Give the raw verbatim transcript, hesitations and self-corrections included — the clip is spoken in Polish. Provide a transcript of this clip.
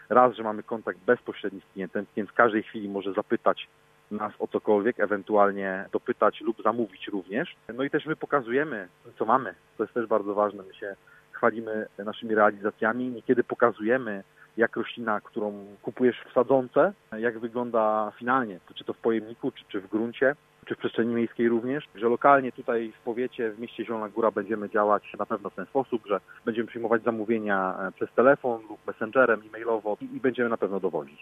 raz, że mamy kontakt bezpośredni z klientem, klient w każdej chwili może zapytać nas o cokolwiek, ewentualnie dopytać lub zamówić również. No i też my pokazujemy, co mamy. To jest też bardzo ważne. My się chwalimy naszymi realizacjami. Niekiedy pokazujemy, jak roślina, którą kupujesz w sadzonce, jak wygląda finalnie, czy to w pojemniku, czy, czy w gruncie, czy w przestrzeni miejskiej również, że lokalnie tutaj w powiecie, w mieście Zielona Góra będziemy działać na pewno w ten sposób, że będziemy przyjmować zamówienia przez telefon lub messengerem, e-mailowo i, i będziemy na pewno dowozić.